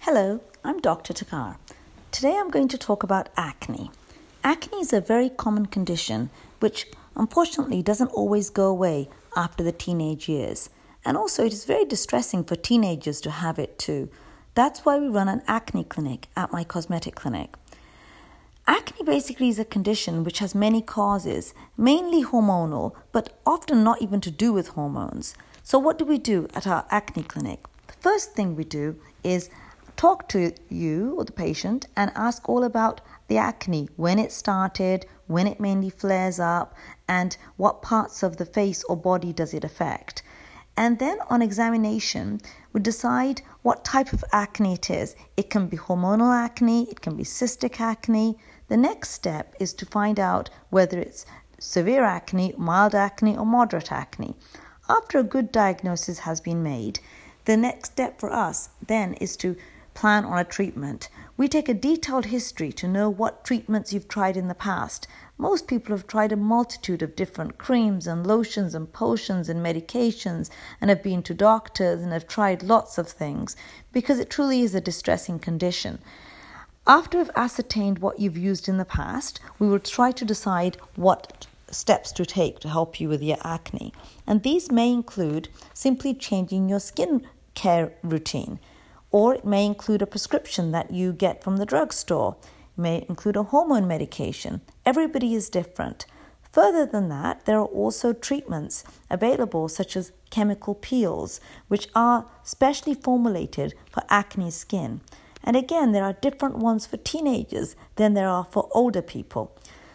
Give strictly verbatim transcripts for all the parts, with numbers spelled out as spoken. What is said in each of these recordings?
Hello, I'm Doctor Takar. Today I'm going to talk about acne. Acne is a very common condition which unfortunately doesn't always go away after the teenage years. And also it is very distressing for teenagers to have it too. That's why we run an acne clinic at my cosmetic clinic. Acne basically is a condition which has many causes, mainly hormonal, but often not even to do with hormones. So what do we do at our acne clinic? The first thing we do is talk to you or the patient and ask all about the acne, when it started, when it mainly flares up, and what parts of the face or body does it affect. And then on examination, we decide what type of acne it is. It can be hormonal acne, it can be cystic acne. The next step is to find out whether it's severe acne, mild acne, or moderate acne. After a good diagnosis has been made, the next step for us then is to plan on a treatment. We take a detailed history to know what treatments you've tried in the past. Most people have tried a multitude of different creams and lotions and potions and medications and have been to doctors and have tried lots of things because it truly is a distressing condition. After we've ascertained what you've used in the past, we will try to decide what steps to take to help you with your acne. And these may include simply changing your skin care routine. Or it may include a prescription that you get from the drugstore. It may include a hormone medication. Everybody is different. Further than that, there are also treatments available such as chemical peels, which are specially formulated for acne skin. And again, there are different ones for teenagers than there are for older people.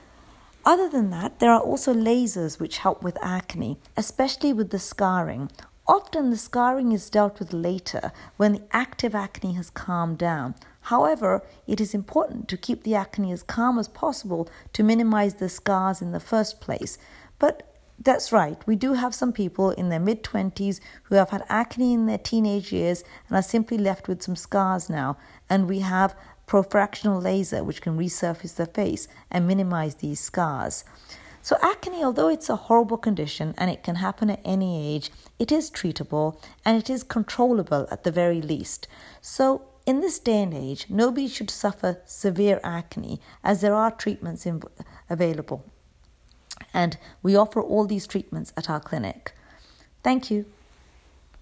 Other than that, there are also lasers which help with acne, especially with the scarring. Often the scarring is dealt with later when the active acne has calmed down. However, it is important to keep the acne as calm as possible to minimize the scars in the first place. But that's right, we do have some people in their mid-twenties who have had acne in their teenage years and are simply left with some scars now. And we have profractional laser which can resurface the face and minimize these scars. So acne, although it's a horrible condition and it can happen at any age, it is treatable and it is controllable at the very least. So in this day and age, nobody should suffer severe acne as there are treatments in, available. And we offer all these treatments at our clinic. Thank you.